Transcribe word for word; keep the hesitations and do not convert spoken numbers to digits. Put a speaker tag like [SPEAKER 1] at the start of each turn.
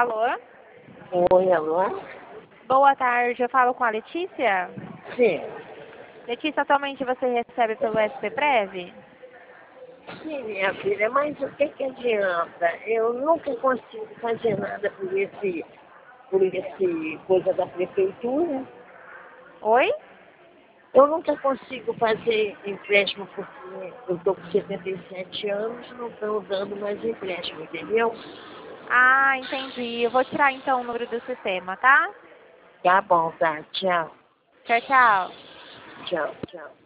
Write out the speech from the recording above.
[SPEAKER 1] Alô?
[SPEAKER 2] Oi, alô?
[SPEAKER 1] Boa tarde, eu falo com a Letícia?
[SPEAKER 2] Sim.
[SPEAKER 1] Letícia, atualmente você recebe pelo S P Prev?
[SPEAKER 2] Sim, minha filha, mas o que que adianta? Eu nunca consigo fazer nada por esse, por esse coisa da prefeitura.
[SPEAKER 1] Oi?
[SPEAKER 2] Eu nunca consigo fazer empréstimo porque eu estou com setenta e sete anos, não estão dando mais empréstimo, entendeu?
[SPEAKER 1] Ah, entendi. Eu vou tirar então o número do sistema, tá?
[SPEAKER 2] Tá bom, tá. Tchau.
[SPEAKER 1] Tchau, tchau.
[SPEAKER 2] Tchau, tchau.